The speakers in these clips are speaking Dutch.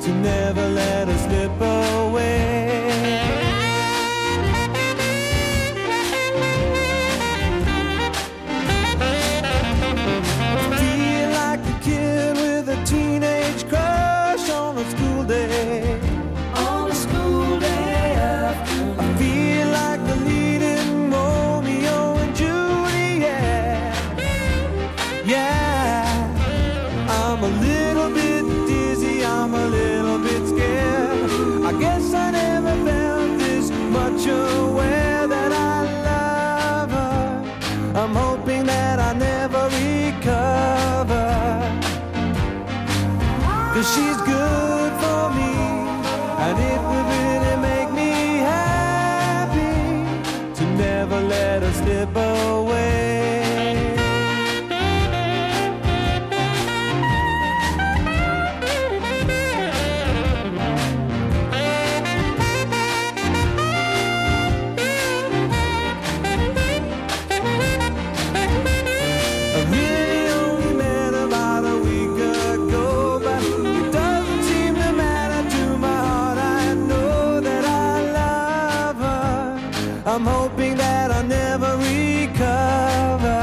to never let her slip away. I feel like a kid with a teenage crush on a school day. On a school day afternoon. I feel like the leading Romeo and Juliet. Yeah, I'm a little bit dizzy, I'm a little bit scared. I guess I never felt this much aware that I love her. I'm hoping that I never recover, 'cause she's good for me, and it would really make me happy to never let her slip away. I'm hoping that I'll never recover.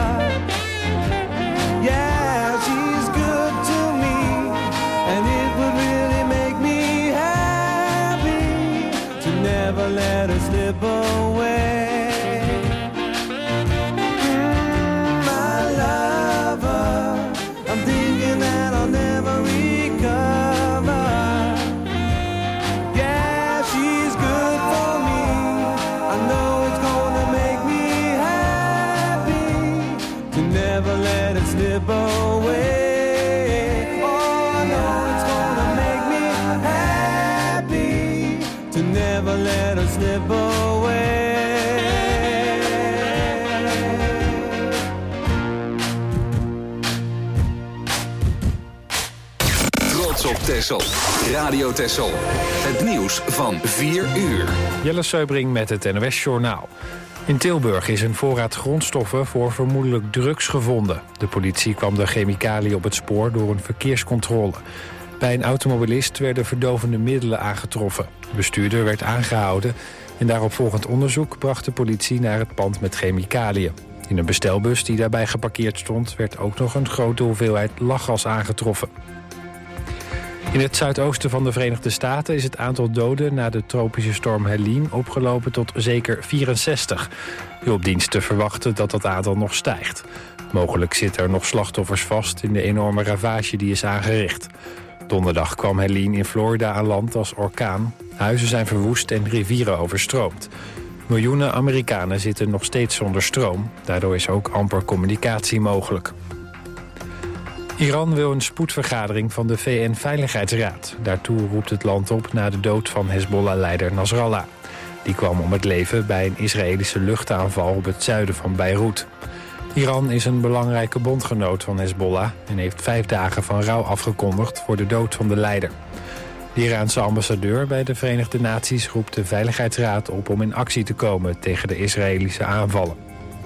Yeah, she's good to me, and it would really make me happy to never let her slip away. My lover, I'm thinking that I'll never recover. Yeah, she's good for me. I know never let it slip away. Oh, I know it's gonna make me happy to never let it slip away. Trots op Texel. Radio Texel. Het nieuws van 4 uur. Jelle Seubring met het NOS Journaal. In Tilburg is een voorraad grondstoffen voor vermoedelijk drugs gevonden. De politie kwam de chemicaliën op het spoor door een verkeerscontrole. Bij een automobilist werden verdovende middelen aangetroffen. De bestuurder werd aangehouden en daaropvolgend onderzoek bracht de politie naar het pand met chemicaliën. In een bestelbus die daarbij geparkeerd stond werd ook nog een grote hoeveelheid lachgas aangetroffen. In het zuidoosten van de Verenigde Staten is het aantal doden na de tropische storm Helene opgelopen tot zeker 64. Hulpdiensten verwachten dat dat aantal nog stijgt. Mogelijk zitten er nog slachtoffers vast in de enorme ravage die is aangericht. Donderdag kwam Helene in Florida aan land als orkaan. Huizen zijn verwoest en rivieren overstroomd. Miljoenen Amerikanen zitten nog steeds zonder stroom. Daardoor is ook amper communicatie mogelijk. Iran wil een spoedvergadering van de VN-veiligheidsraad. Daartoe roept het land op na de dood van Hezbollah-leider Nasrallah. Die kwam om het leven bij een Israëlische luchtaanval op het zuiden van Beirut. Iran is een belangrijke bondgenoot van Hezbollah en heeft 5 dagen van rouw afgekondigd voor de dood van de leider. De Iraanse ambassadeur bij de Verenigde Naties roept de Veiligheidsraad op om in actie te komen tegen de Israëlische aanvallen.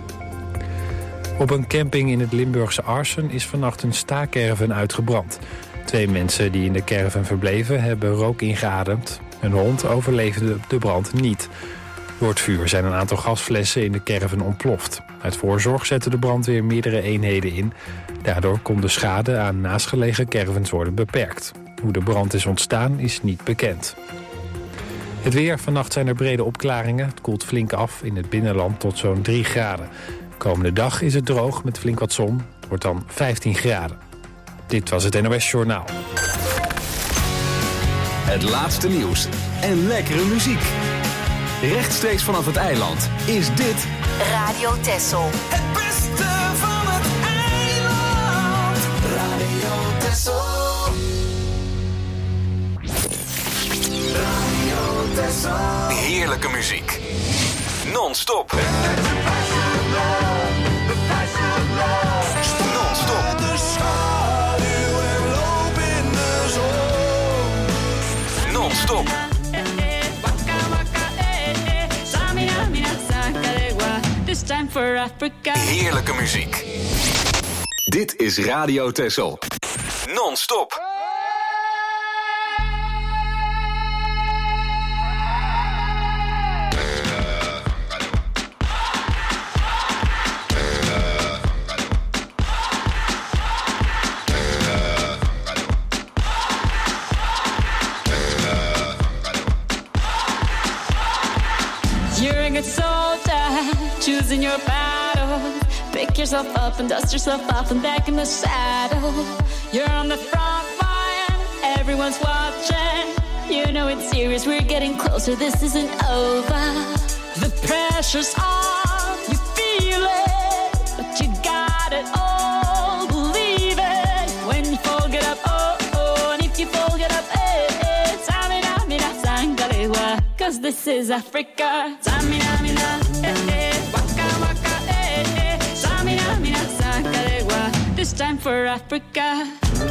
Op een camping in het Limburgse Arsen is vannacht een staakerven uitgebrand. 2 mensen die in de caravan verbleven hebben rook ingeademd. Een hond overleefde de brand niet. Door het vuur zijn een aantal gasflessen in de caravan ontploft. Uit voorzorg zette de brandweer meerdere eenheden in. Daardoor kon de schade aan naastgelegen caravans worden beperkt. Hoe de brand is ontstaan is niet bekend. Het weer. Vannacht zijn er brede opklaringen. Het koelt flink af in het binnenland tot zo'n 3 graden. Komende dag is het droog met flink wat zon. Het wordt dan 15 graden. Dit was het NOS Journaal. Het laatste nieuws en lekkere muziek. Rechtstreeks vanaf het eiland is dit Radio Texel. Het beste van het eiland. Radio Texel. Radio Texel. heerlijke muziek. Non-stop. Non-stop. Non-stop. Heerlijke muziek. Dit is Radio Texel. Non-stop. choosing your battle. Pick yourself up and dust yourself off and back in the saddle. You're on the front line, everyone's watching. You know it's serious, we're getting closer, this isn't over. The pressure's on, you feel it, but you got it all, believe it. When you fall, get up, oh, oh, and if you fall, get up, eh, eh. Samina, mina, sangalewa, 'cause this is Africa. Samina, mina, eh, eh, waka, waka, eh, eh. Samina, mina, sangalewa, this time for Africa.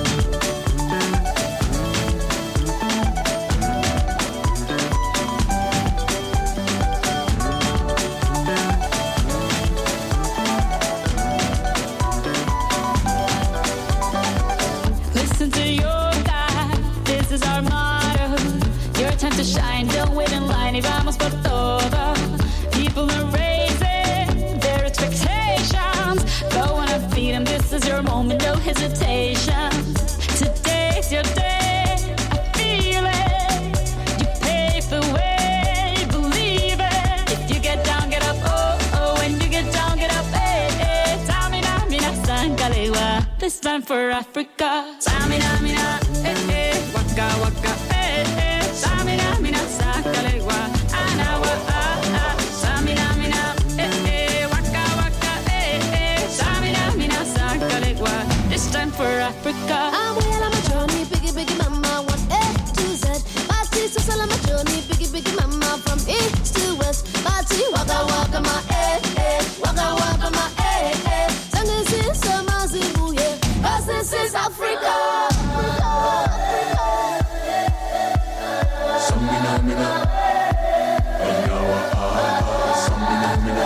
Listen to your God, this is our motto. Your time to shine, don't wait in line, y vamos por todo. People are raising their expectations. Go on and feed them, this is your moment, no hesitation. Today's your day, I feel it. You pave the way, believe it. If you get down, get up, oh, oh. When you get down, get up, eh, eh. Tamina, mina, sangalewa, this time for Africa. Samina, mina, eh, eh, waka, waka, eh, eh. Samina, mina, sangalewa, anawa, ah, ah. Samina, mina, eh, eh, waka, waka, eh, eh. Samina, mina, sangalewa, this time for Africa. I'm well on my journey, biggie, biggie mama, 1 A to Z. Party, so on my journey, biggie, biggie mama, from east to west. Party, waka, waka, my eh, eh, waka, waka, my eh, eh. Sing this is Mazibu, yeah, 'cause this is Africa. Samina, mina, anawa, ah, samina, mina,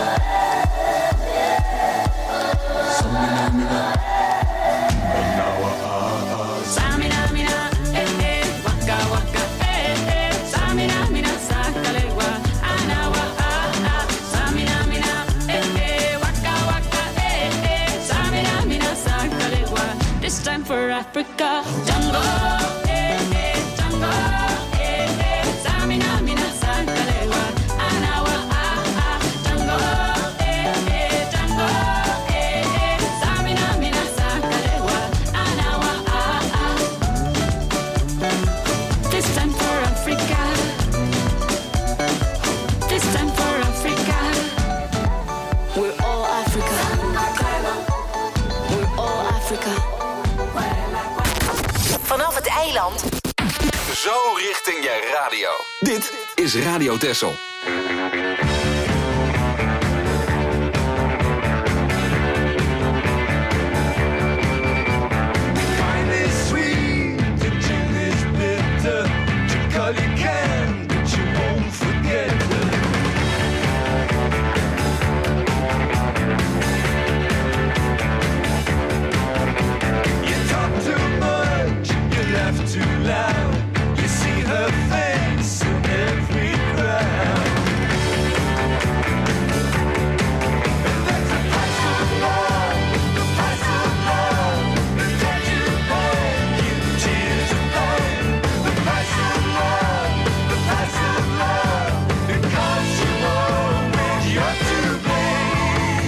samina, mina, anawa, ah, Samina, mina, eh, eh, waka, waka, eh, eh. Samina, mina, sangalewa, anawa, ah, ah. Samina, mina, eh, eh, waka, waka, eh, eh. Samina, mina, sangalewa, this time for Africa. Jungle, eh, eh, jungle, eh, eh. Samina, mina, sangalewa, anawa, ah, ah. Jungle, eh, eh, jungle, eh, eh. Samina, mina, sangalewa, anawa, ah, ah. This time for Africa. This time for Africa. We're all Africa. We're all Africa. Vanaf het eiland. Zo richting je radio. Dit is Radio Texel. Wine is sweet, the gin is bitter. Drink all you can, but you won't forget it. You talk too much, you laugh too loud. You see her face in every crowd. And that's the price of love, the price of love. The debt you pay, you tears of pain. The price of love, the price of love. It costs you more when you're to blame.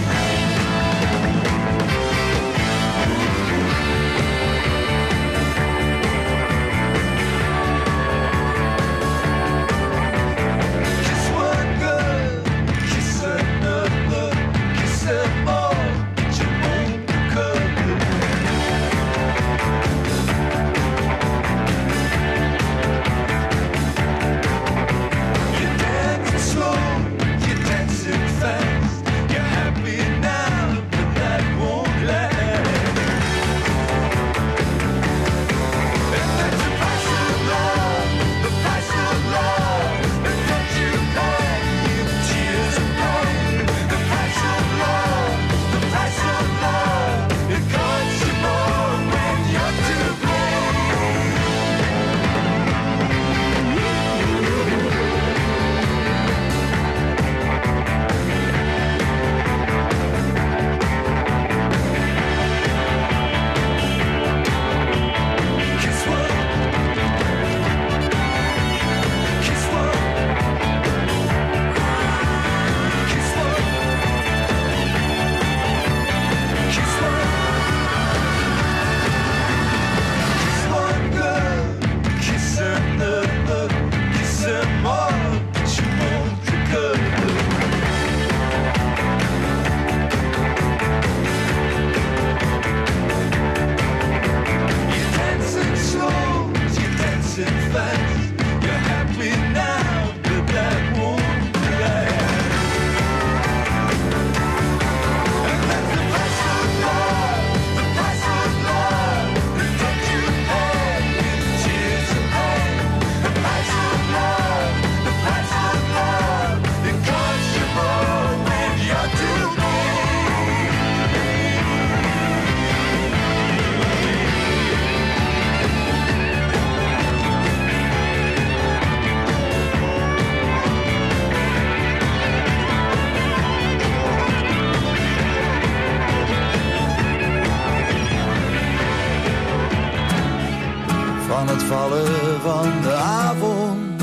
van het vallen van de avond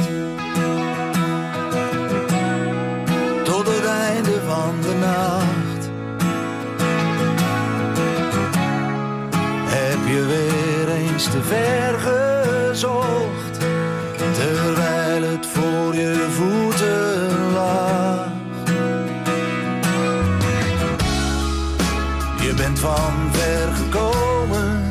tot het einde van de nacht. Heb je weer eens te ver gezocht, terwijl het voor je voeten lag. Je bent van ver gekomen,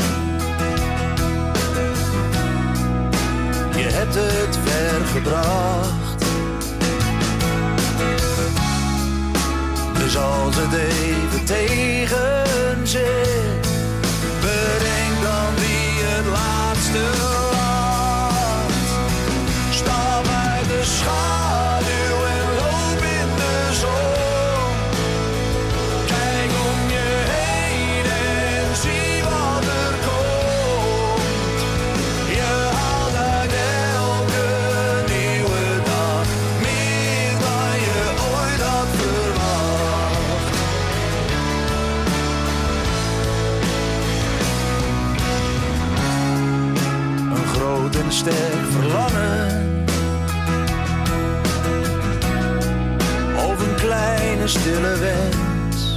je hebt het ver gebracht. Dus als het even tegen zit, bedenk dan wie het laatste laat. Stap uit de schaduw en loop in de zon. Kijk om je heen en zie wat er komt. Je haalt uit elke nieuwe dag meer dan je ooit had verwacht. Een groot en sterk verlangen, of een kleine stille wens.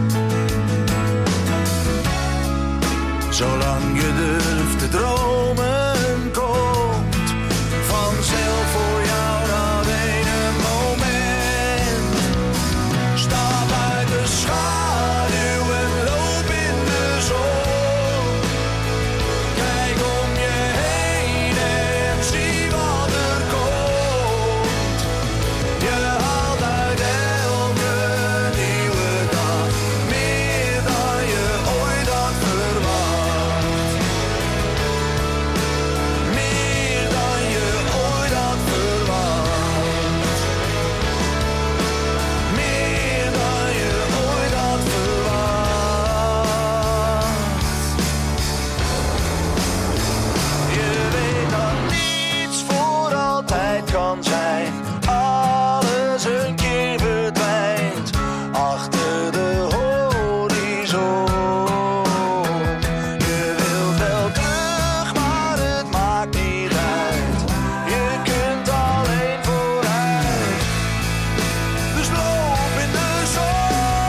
Zolang je durft te dromen, komt vanzelf voor jou dat ene moment. Stap uit de schaduw en loop in de zon. Kijk om je heen en zie wat er komt. Je haalt uit elke nieuwe dag meer dan je ooit had verwacht. Meer dan je ooit had verwacht. Meer dan je ooit had verwacht. Je weet dat niets voor altijd kan zijn. Alles een keer verdwijnt achter de horizon. Je wilt wel terug, maar het maakt niet uit. Je kunt alleen vooruit. Dus loop in de zon.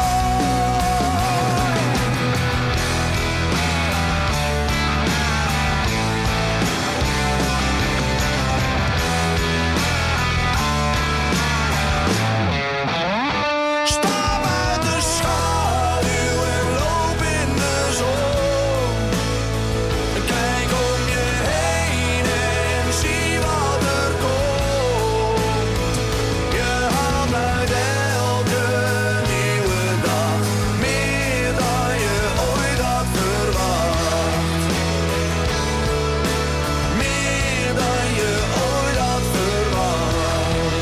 Stap uit de schaduw en loop in de zon. Kijk om je heen en zie wat er komt. Je haalt uit elke nieuwe dag meer dan je ooit had verwacht. Meer dan je ooit had verwacht.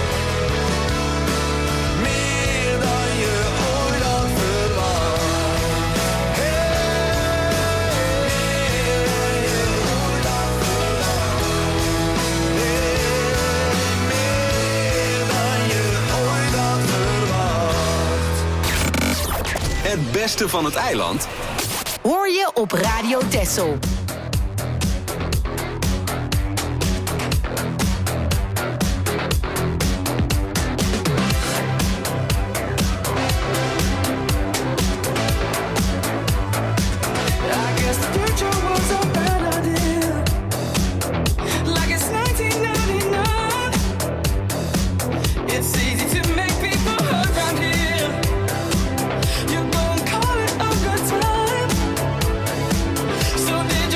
Meer dan je ooit had verwacht. Meer dan je ooit had verwacht. Het beste van het eiland Hoor je op Radio Texel. I guess the future was a bad idea. Like it's 1999. It's easy to make people hurt around here. You gon' call it a good time. So did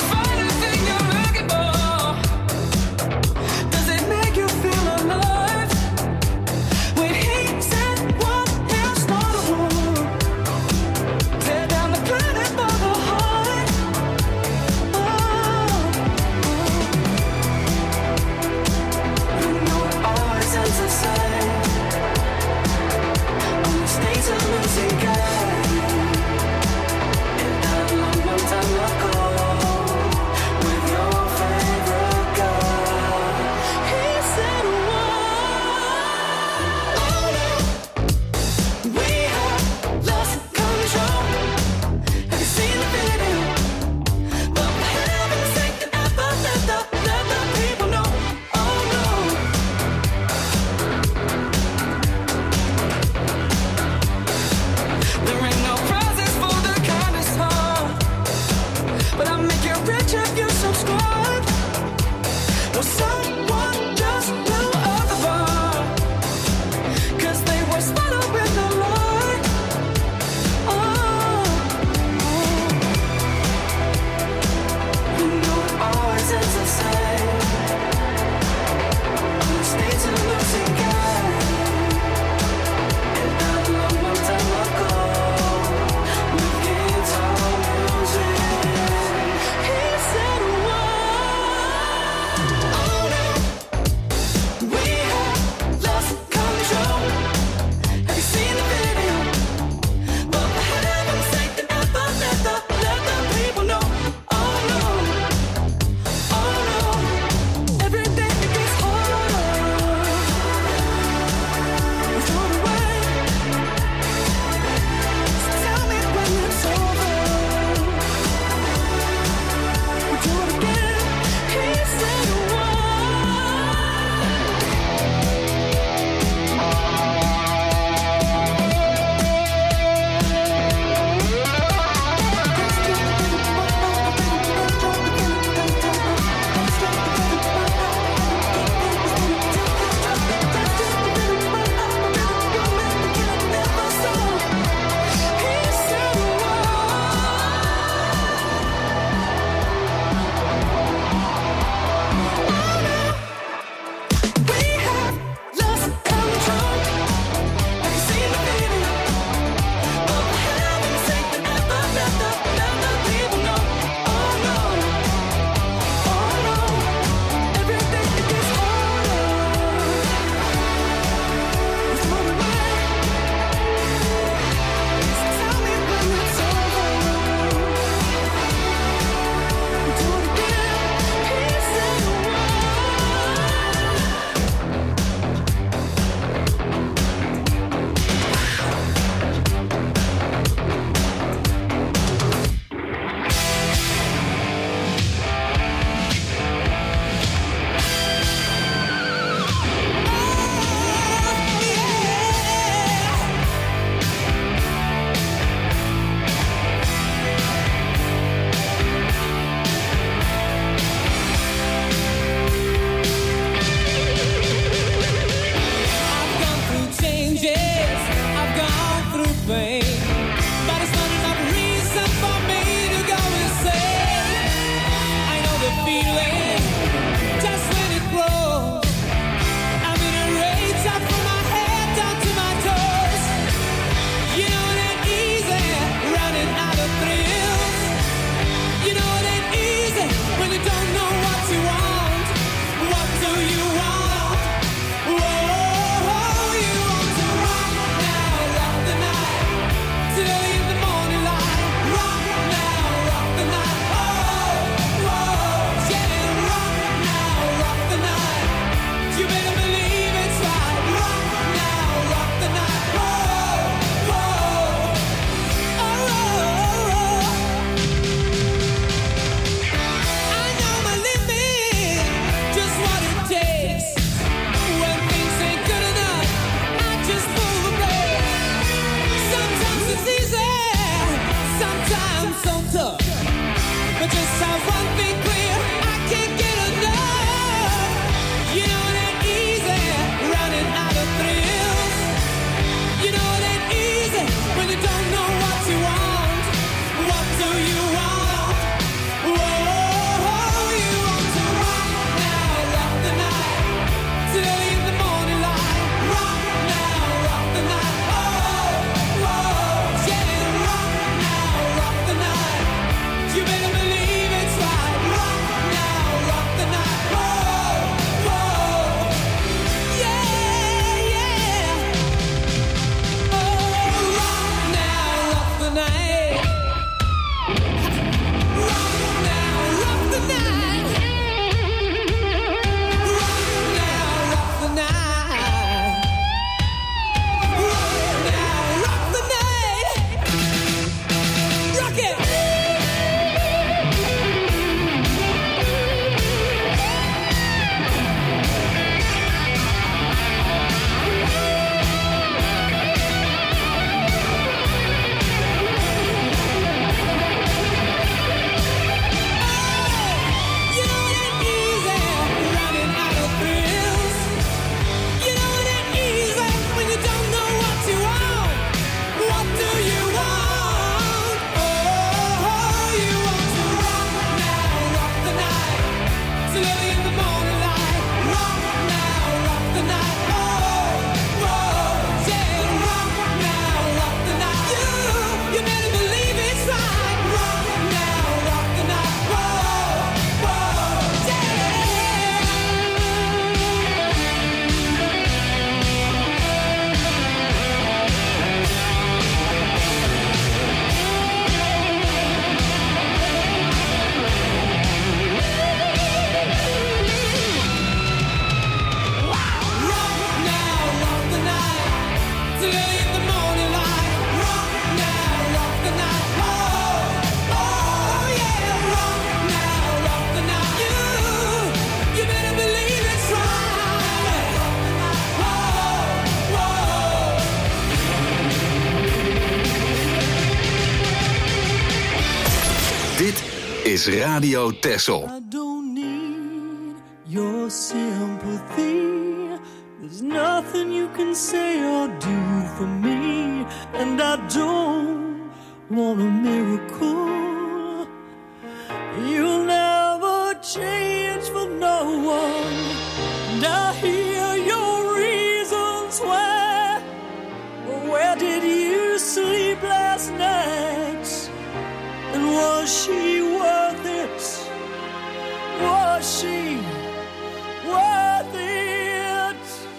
is Radio Texel. I don't need your sympathy. There's nothing you can say or do for me. And I don't want a miracle. You'll never change for no one. And I hear your reasons why. Where did you sleep last night? And was she worth it? Was she worth it?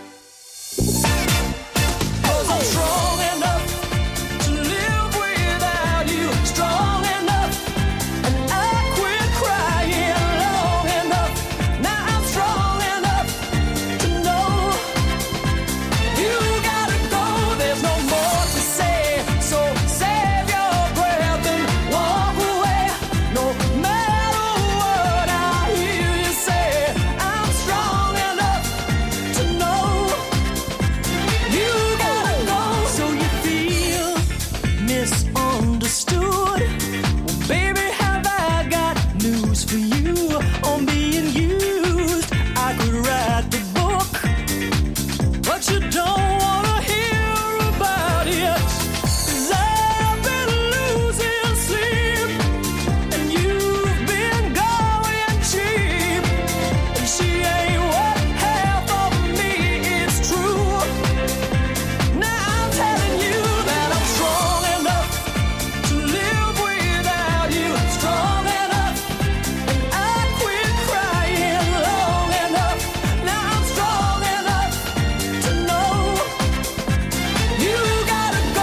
'Cause I'm strong enough to live without you. Strong enough, and I quit crying long enough. Now I'm strong enough to know you gotta go. There's no more to say, so save your breath and walk away. No matter what I hear you say, I'm strong enough to know you gotta go. So you feel misunderstood? Well, baby, have I got news for you on being used? I could write the book, but you don't wanna hear about it. 'Cause I've been losing sleep, and you've been going cheap. And she ain't what half of me is true. Now I'm telling you that I'm strong enough to live without you. Strong enough, and I quit crying long enough. Now I'm strong enough to know you gotta go.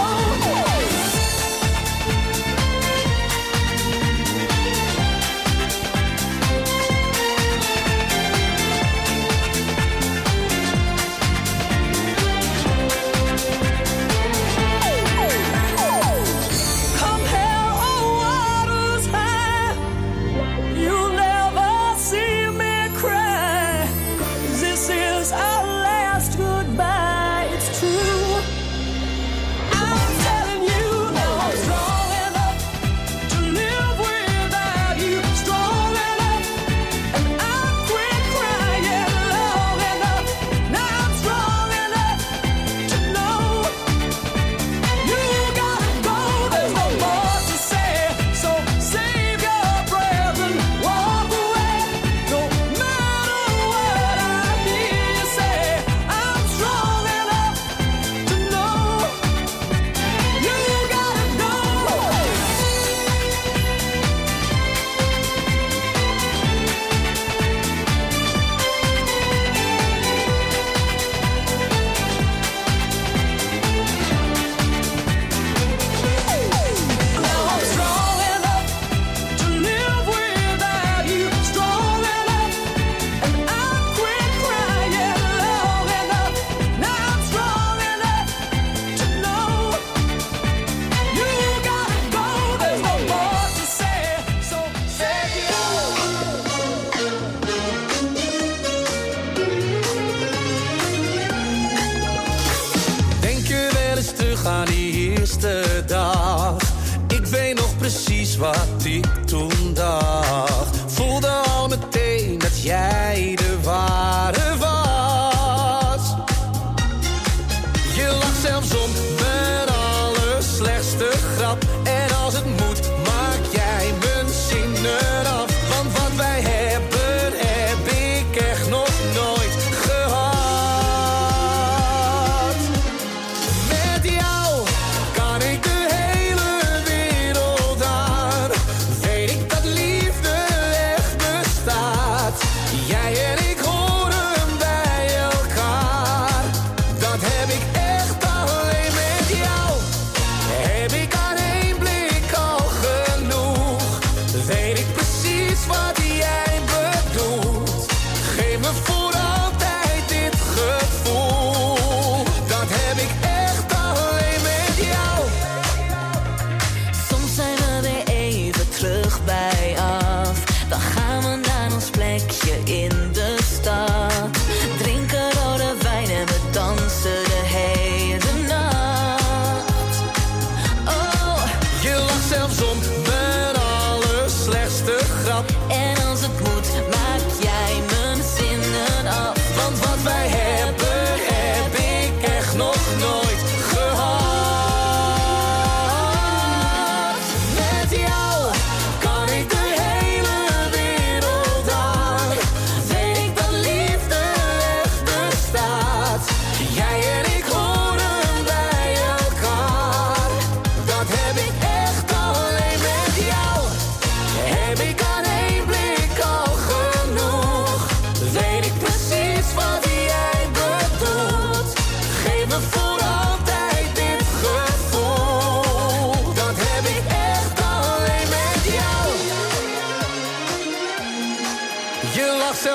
Come hell or waters high, you'll never see me cry. 'Cause this is our last goodbye, it's true. I'm telling you that I'm strong enough to live without you. Strong enough, and I quit crying long enough. Now I'm strong enough to know you gotta go. There's no more to say, so save your breath and walk away. No matter what I hear you say, I'm strong enough to know you gotta go. Now I'm strong enough to live without you. Strong enough, and I quit crying long enough. Now I'm strong enough to know you gotta go. There's no more to say, so save your. Denk je wel eens terug aan die eerste dag? Ik weet nog precies wat ik toen dacht. Voelde al meteen dat jij de ware was. Je lacht zelfs om mijn allerslechtste grap. En als het moet, maak jij mijn zinnen af. Want wat wij hebben, heb ik echt nog nooit gehad. Met jou kan ik de hele wereld aan. Weet ik dat liefde echt bestaat. Jij en ik horen bij elkaar. Dat heb ik echt alleen met jou. Heb ik aan één blik al genoeg. Weet ik precies wat jij bedoelt. Geef me voor altijd dit gevoel. Dat heb ik echt alleen met jou. Soms zijn we weer even terug bij af. Dan gaan we naar ons plekje in de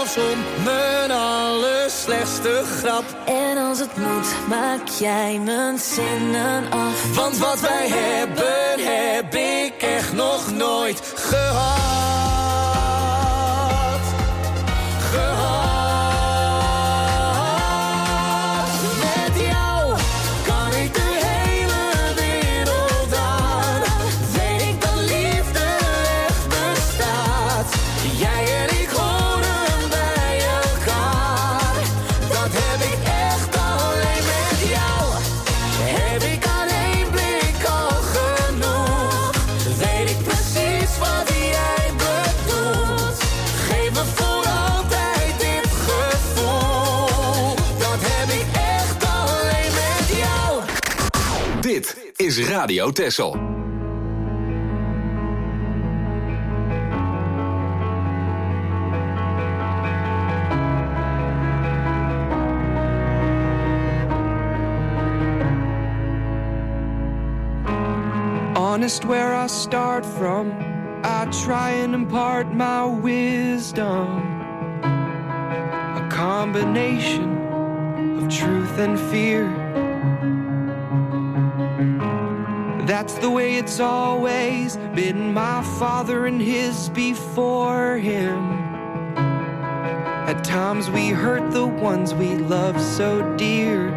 zelfs om mijn allerslechtste grap. En als het moet, maak jij mijn zinnen af. Want wat wij hebben, heb ik echt nog nooit gehad. Met jou kan ik de hele wereld aan. Weet ik dat liefde echt bestaat. Jij en ik horen bij elkaar. Dat heb ik echt alleen met jou. Heb ik aan één blik al genoeg. Weet ik precies wat jij bedoelt. Geef me voor altijd dit gevoel. Dat heb ik echt alleen met jou. Dit is Radio Texel. Honest where I start from, I try and impart my wisdom. A combination of truth and fear. That's the way it's always been, my father and his before him. At times we hurt the ones we love so dear.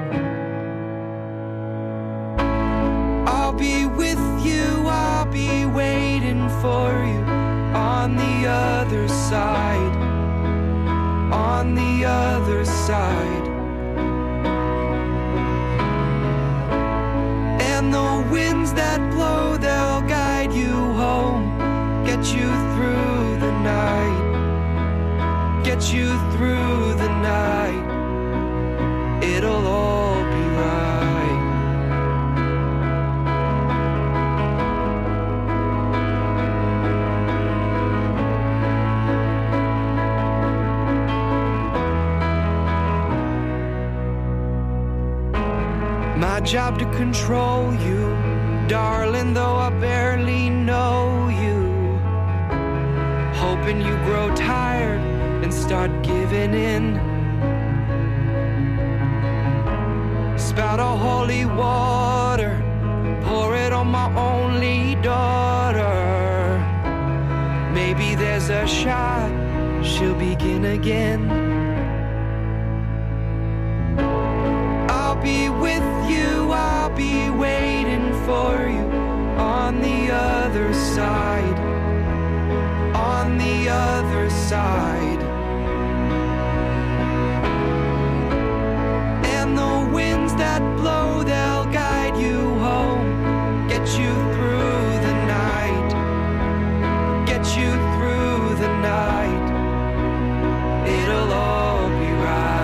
I'll be with you, I'll be waiting for you on the other side, on the other side. And the winds that blow, they'll guide you home, get you through the night, get you through the night. It'll all be right. My job to control you, darling, though I barely know you. Hoping you grow tired and start giving in. Spout a holy water, pour it on my only daughter. Maybe there's a shot she'll begin again. I'll be with you, I'll be waiting for you on the other side, on the other side. And the winds that blow, they'll guide you home, get you through the night, get you through the night. It'll all be right.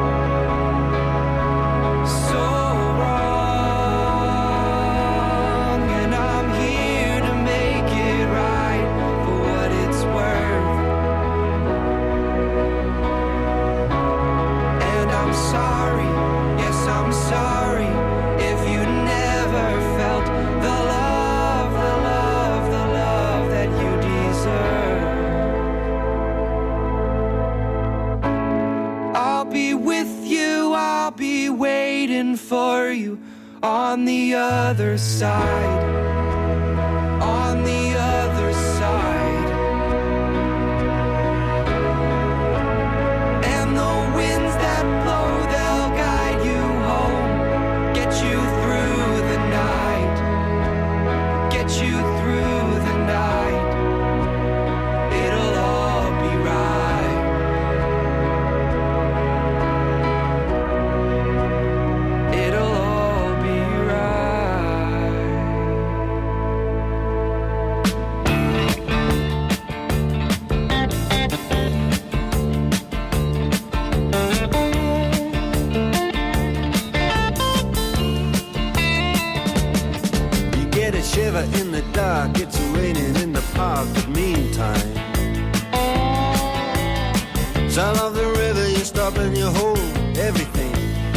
For you on the other side, on the other side. And the winds that blow, they'll guide you home, get you through the night, get you through the night. It'll all be right. Shiver in the dark, it's raining in the park, but meantime sound of the river, you stop and you hold everything.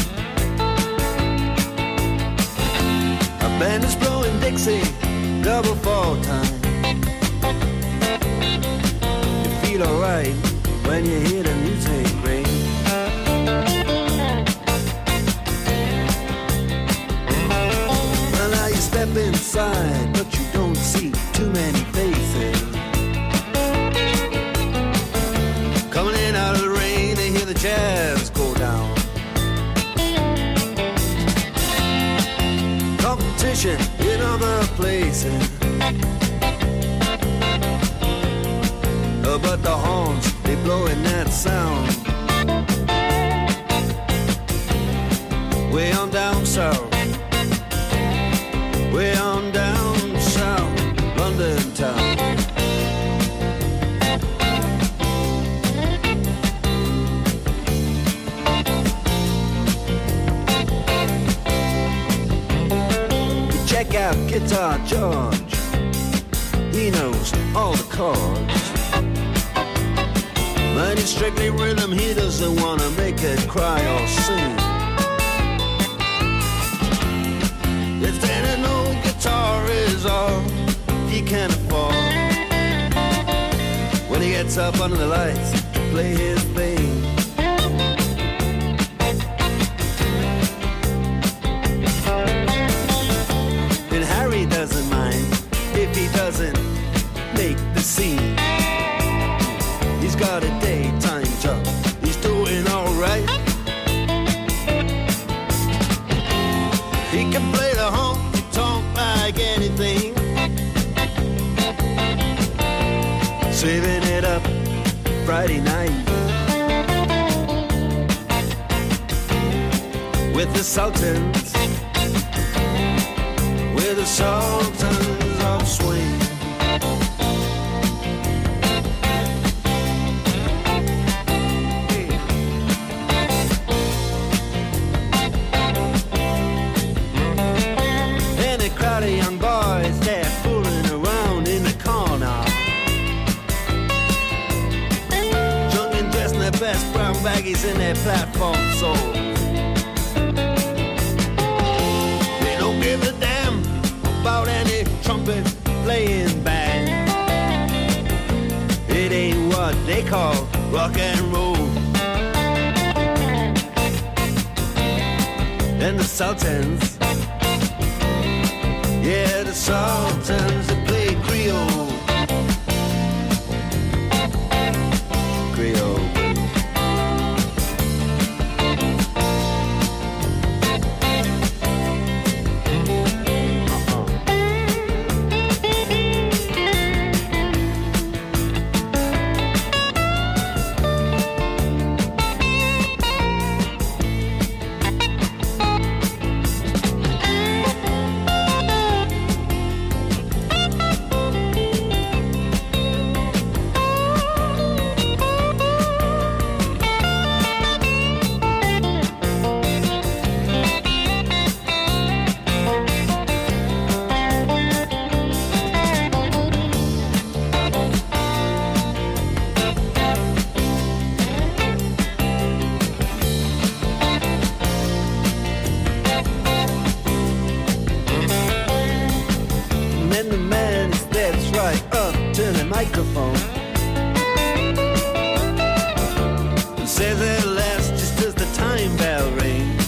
A band is blowing Dixie, double fall time. You feel alright when you hear the music ring. Well, now you step inside, but you don't see too many faces. Coming in out of the rain, they hear the jazz go down. Competition in other places. But the horns, they blowing that sound. Way on down south. Way on down south, London town. Check out Guitar George. He knows all the chords. But it's strictly rhythm, he doesn't wanna make it cry or sing. If there no guitar is all he can afford, when he gets up under the lights to play his thing. And Harry doesn't mind if he doesn't make the scene. He's got a daytime job, he's doing alright. He can play the honky-tonk like anything, saving it up Friday night with the Sultans, with the Sultans of Swing. Crowd of young boys, they're fooling around in the corner, drunk and dressed in their best brown baggies in their platform soles. They don't give a damn about any trumpet playing band. It ain't what they call rock and roll. And the Sultans, yeah, the Sultans, they play Creole. Creole. Microphone and says at last, just as the time bell rings,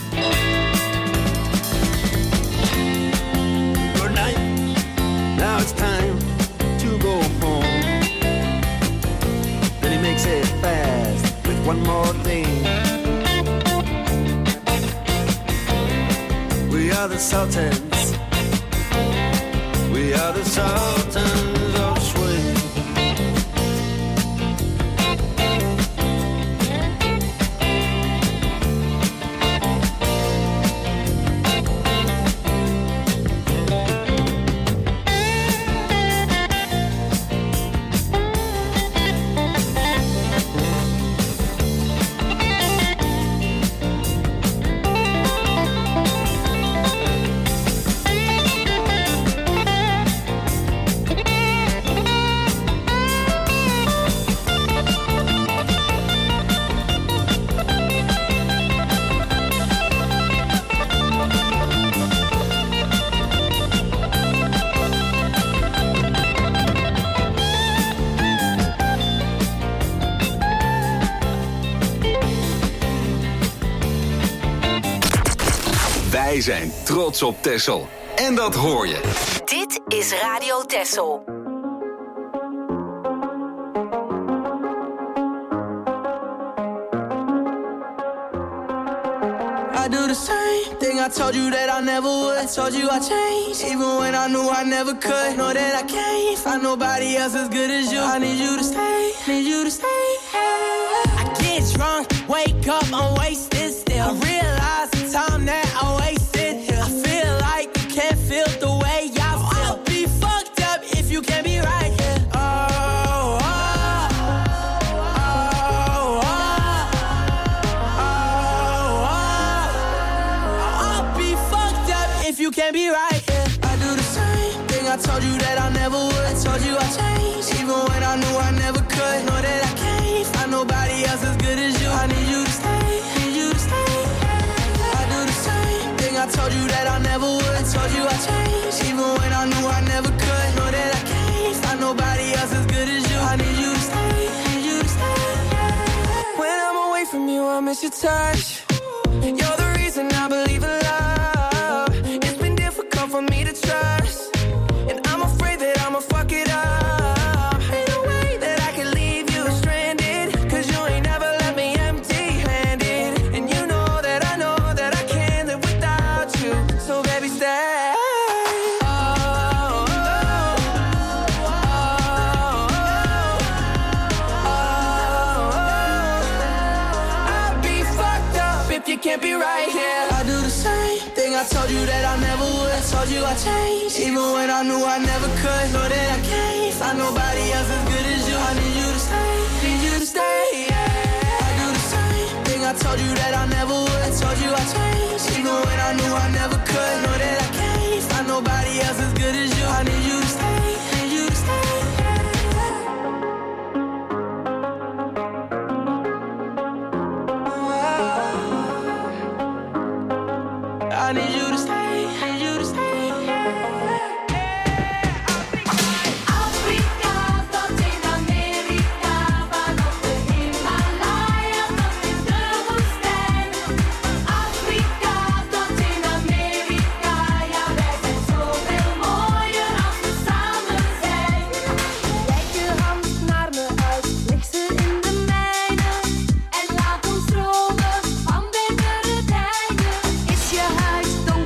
good night, now it's time to go home. Then he makes it fast with one more thing. We are the Sultans, we are the Sultans of Swing. Wij zijn trots op Texel. En dat hoor je. Dit is Radio Texel. I do the same thing I told you that I never would. I told you I changed, even when I knew I never could. Know that I can't find nobody else as good as you. I need you to stay, need you to stay. I get drunk, wake up, I'm wasted still. I realize the time that I wasted here. I feel like you can't feel the way I feel. I'll be fucked up if you can't be right here. You can't be right, yeah. I do the same thing I told you that I never would. I told you I changed, even when I knew I never could. Know that I can't find nobody else as good as you. I need you to stay, need you to stay. I do the same thing I told you that I never would. I told you I changed, even when I knew I never could. Know that I can't find nobody else as good as you. I need you to stay, need you to stay. When I'm away from you, I miss your touch. You're the reason I believe in love. For me to trust, and I'm afraid that I'ma fuck it up. Ain't no way that I can leave you stranded, cause you ain't never left me empty-handed. And you know that I can't live without you. So baby, stay. I'll be fucked up if you can't be right here. I do the same thing I told you that I never would. I told you I changed, even when I knew I never could. Know that I can't find nobody else as good as you. I need you to stay, need you to stay, yeah. I do the same thing I told you that I never would. I told you I changed, even when I knew I never could. Know that I can't find nobody else as good as you. I need you to stay, need you to stay. I need you to stay, need you to stay. Afrika tot in Amerika, vanaf de Himalaya tot in de woestijn. Afrika tot in Amerika, ja wij zijn zoveel mooier als we samen zijn. Reik je hand naar me uit, leg ze in de mijne en laat ons dromen van betere tijden. Is je huis donker?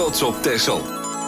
trots op Texel.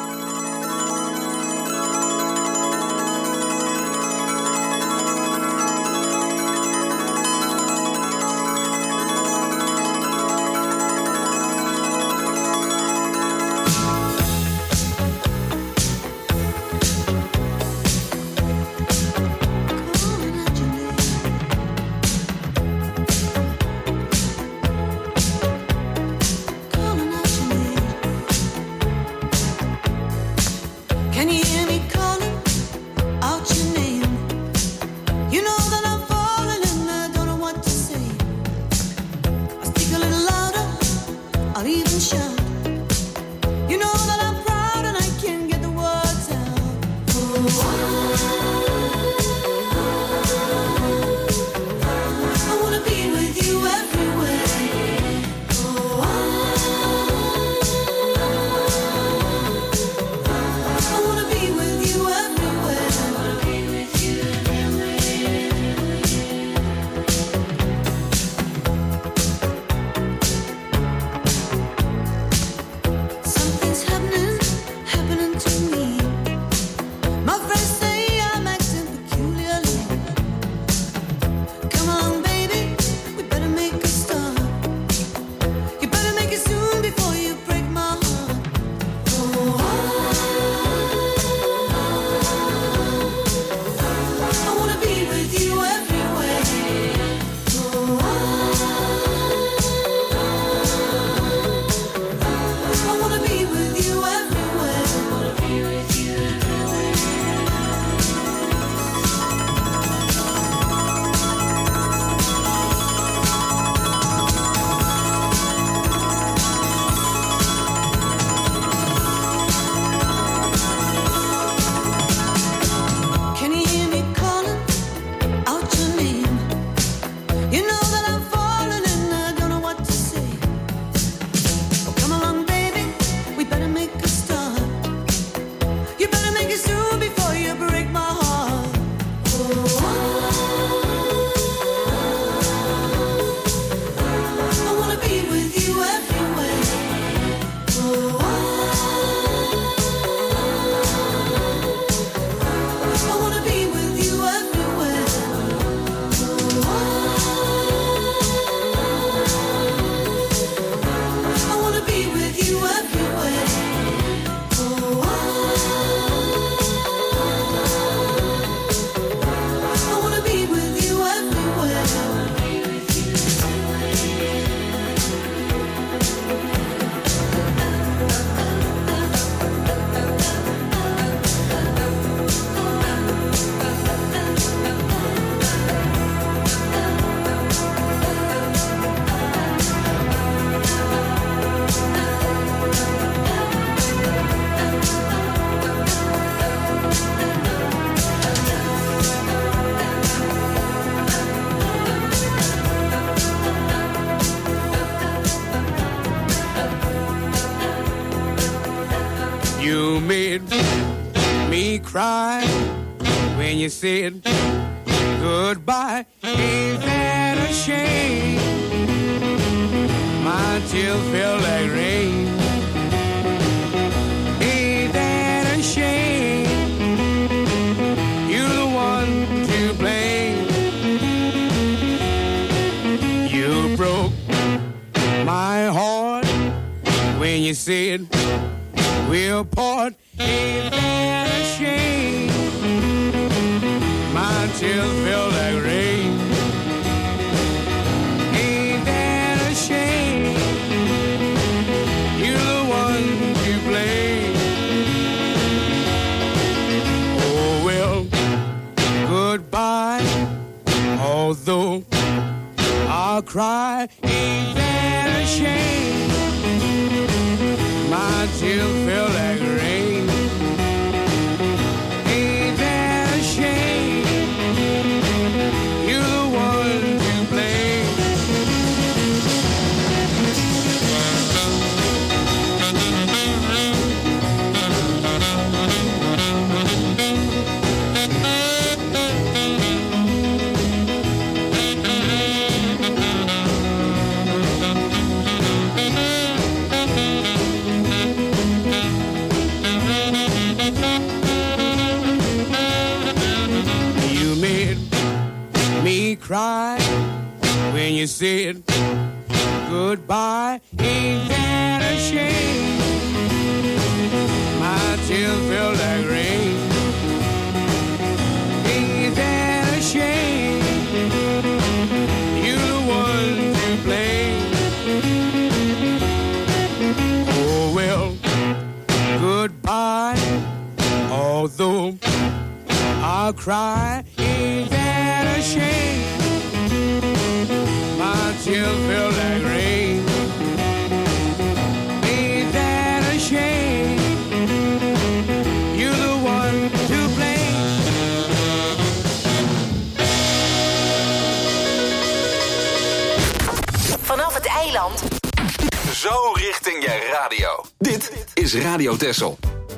You made me cry when you said goodbye. Ain't that a shame? My tears feel like rain. Ain't that a shame? You're the one to blame. You broke my heart when you said we're apart. Ain't that a shame? My tears feel like rain. Ain't that a shame? You're the one to blame. Oh well, goodbye. Although I'll cry. Ain't that a shame? My tears feel like rain. Ain't that a shame? You're the one to blame. said goodbye. Ain't that a shame? My tears feel like rain. Ain't that a shame? You're the one to blame. Oh well, goodbye. Although I'll cry, ain't that a shame? My tears feel like rain. Ain't that a shame? You're the one to blame. Vanaf het eiland. Zo richting je radio. Dit is Radio Texel.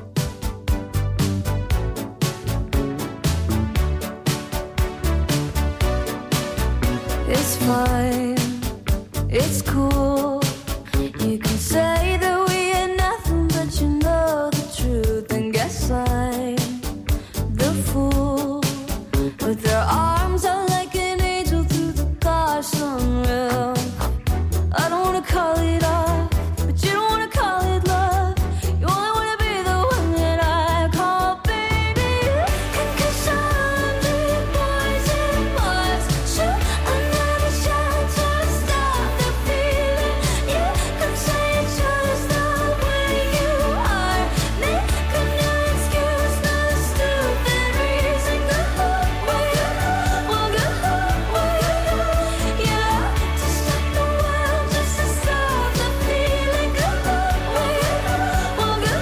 It's fine, it's cool. You can say that we are nothing, but you know the truth. And guess I'm the fool with their arms out like an angel through the car sunroof. I don't wanna call it off, but you don't wanna call it love. You only wanna be the one that I call baby. 'Cause I'm the boys and boys. Shoot another shot to stop the feeling. You could say it's just the way you are. Make a new excuse, not a stupid reason. Go where you well, go where you yeah, to stop the world, just to stop the feeling. Go where you well, go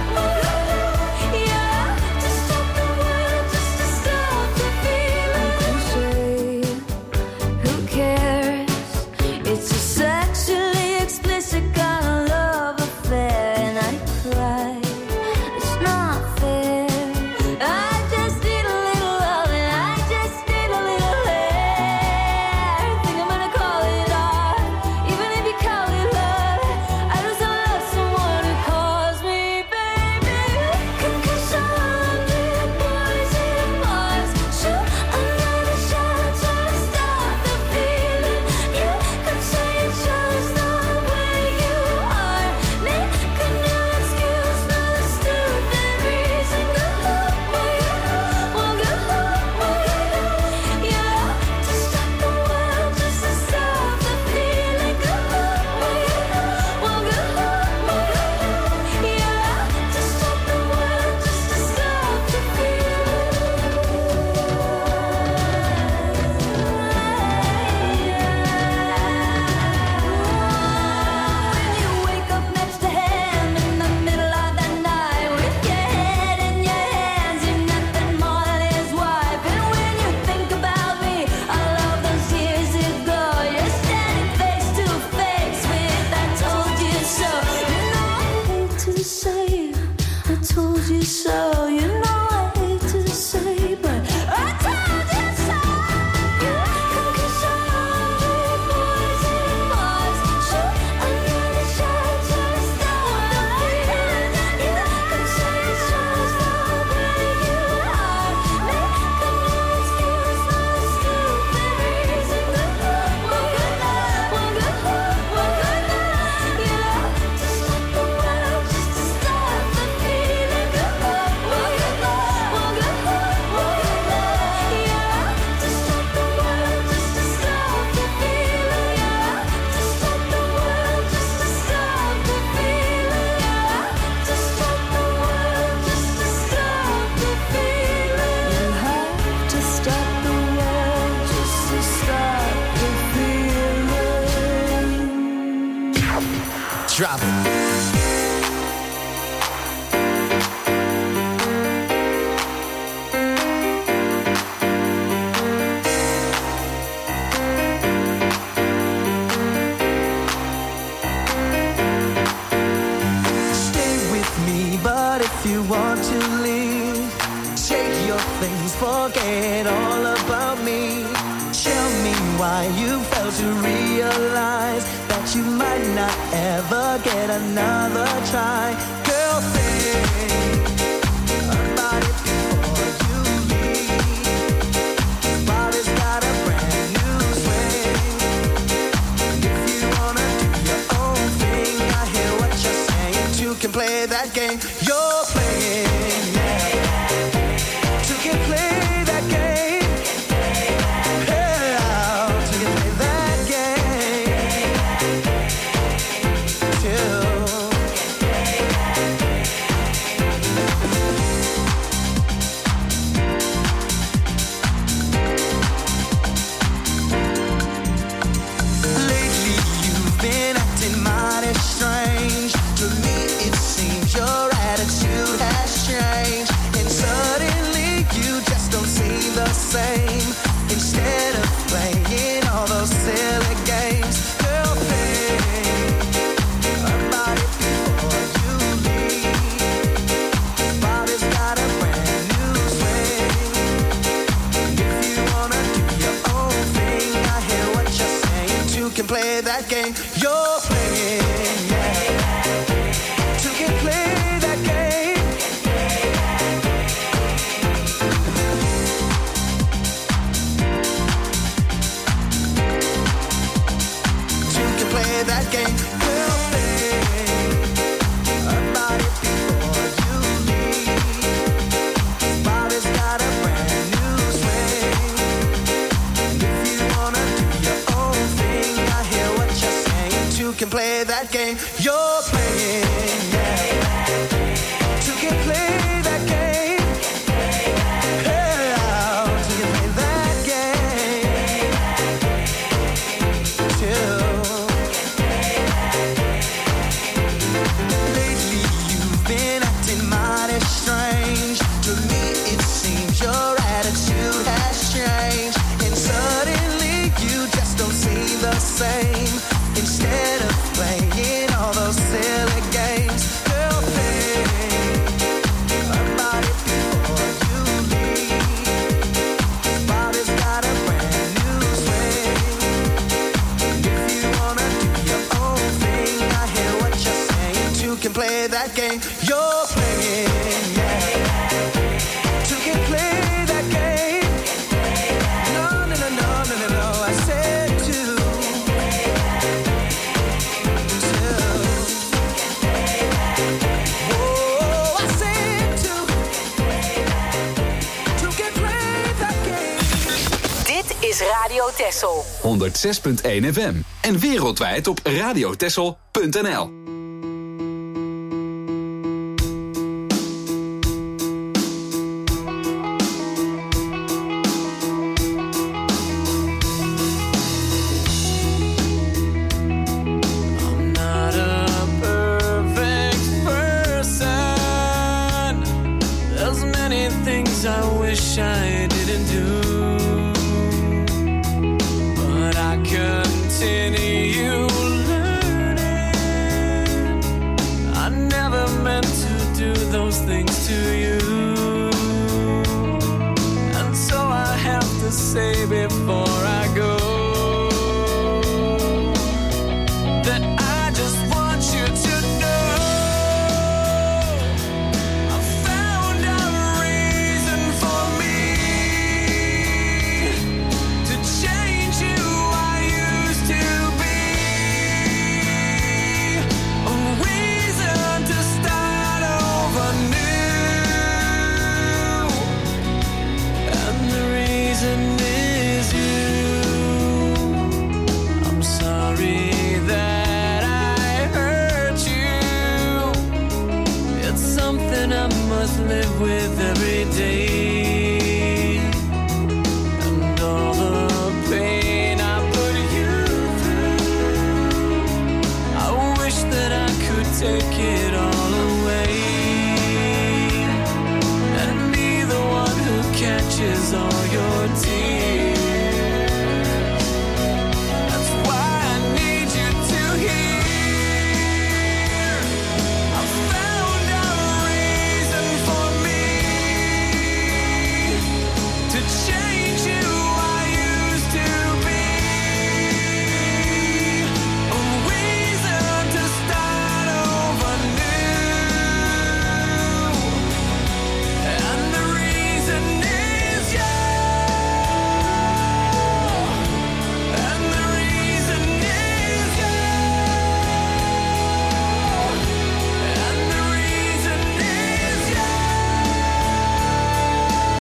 yeah, to stop the world, just to stop the feeling. Who cares? It's a sexually explicit kind of love affair, and I cry. It's not fair. I just need a little love, and I just need a little hair. Think I'm gonna call it art, even if you call it love. I just love someone who calls me baby. 'Cause I'm the boys and boys. Shoot another shot to stop the feeling. You could say it's just the way you are. Make a new excuse, not a stupid reason. Go where you well, go yeah, to stop the world, just to stop the feeling. Go where you well, go yeah, to stop the world, just to stop the When you wake up next to him in the middle of the night with your head in your hands, you're nothing more than his wife. And when you think about me, I love those years ago. You're standing face to face with I told you so. You know I hate to say I told you so. You know I hate to say, but I told you so. 'Cause I'm the boys and boys. Shoot another shot to stop the feeling. You could say it's just the way you are. Make a new excuse, not a stupid reason. Go well, yeah, to stop the world, just to stop the feeling. Go well, yeah, to stop the world, just to stop the feeling. Yeah, to stop the world, just to stop the feeling. Yeah, to stop the world, just to stop the feeling. You have to stop the world, just to stop the feeling. Drop it. Stay with me, but if you want to leave, take your things, forget all about me. Tell me why you failed to realize that you might not ever get another try. Girl, think about it before you leave. Body's got a brand new swing. game you're playing, yeah. Two can play that game. Yeah, two can play that game. Two. Lately you've been acting mighty strange. To me it seems your attitude has changed, and suddenly you just don't seem the same. Instead of playing all those silly games, girl, think about it before you leave. Body's got a brand new swing. If you wanna do your own thing, I hear what you're saying. Two can play that game you're playing, yeah. Two can play that game. No, no, no, no, no, no, no. I said two. Is Radio Texel 106.1 FM en wereldwijd op radiotexel.nl. I'm not a perfect person. There's many things I wish I didn't do. Continue learning. I never meant to do those things to you, and so I have to say before I go that I just want you to know I found a reason for me to change you. To be a reason to start over new, and the reason is you. I'm sorry that I hurt you. It's something I must live with every day. And all the pain I put you through, I wish that I could take it all away and be the one who catches all your tears.